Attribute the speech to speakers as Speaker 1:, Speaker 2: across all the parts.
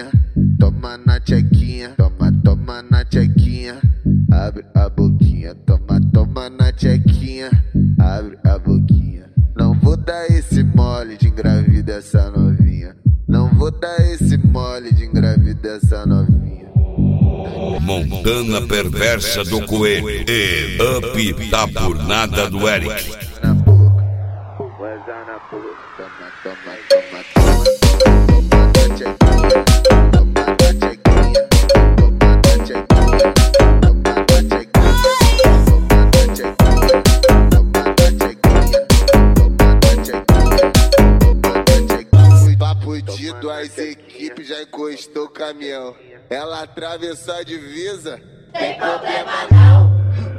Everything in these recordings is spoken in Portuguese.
Speaker 1: tchequinha, toma na tchequinha, toma, toma na tchequinha, abre a boquinha, toma, toma na tchequinha, abre a boquinha. Não vou dar esse mole de engravidar essa novinha, não vou dar esse mole de engravidar essa novinha.
Speaker 2: Montana Perversa do Coelho e Up tá por nada do Eric.
Speaker 1: Na boca, goza na boca, toma, toma, toma, toma, toma na tchequinha, toma na tchequinha, toma na tchequinha, toma na tchequinha, toma na tchequinha, toma na tchequinha, toma na tchequinha, toma na tchequinha. Papo de duas equipes, já encostou o caminhão. Ela atravessou a divisa,
Speaker 3: tem problema não.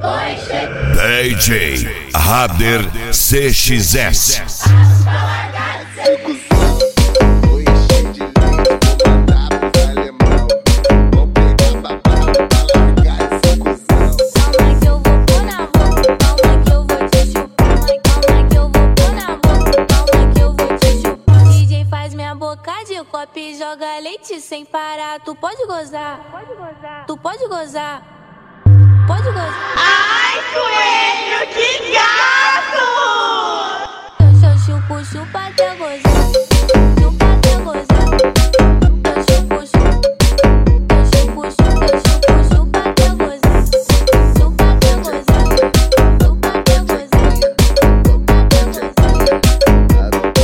Speaker 2: DJ Rader CXS.
Speaker 1: vou encher de leite, vou mandar pros alemão. Vou pegar babado pra largar esse cuzão.
Speaker 3: Calma que eu vou pôr na boca, calma que eu vou te chupar. Calma que eu vou pôr na boca, calma que eu vou te chupar. DJ faz minha boca de copo e joga leite sem parar. Tu pode gozar, tu pode gozar, pode gozar.
Speaker 4: Ai, coelho, que gato!
Speaker 3: Eu chupo, chupa até gozar, chupa até gozar. Eu chupo, chupa, eu chupo, chupa, eu chupo, chupa até gozar, chupa até gozar, chupa até gozar, chupa até gozar.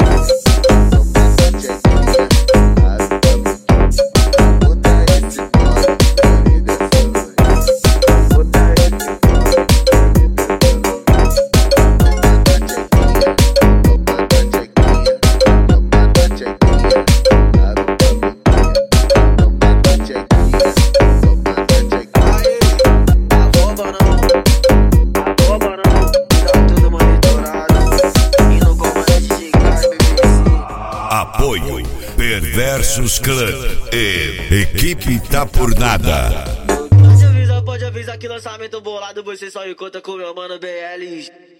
Speaker 2: Apoio Perversos Clã e Equipe Tá Por Nada.
Speaker 5: Pode avisar que lançamento bolado você só encontra com meu mano BL.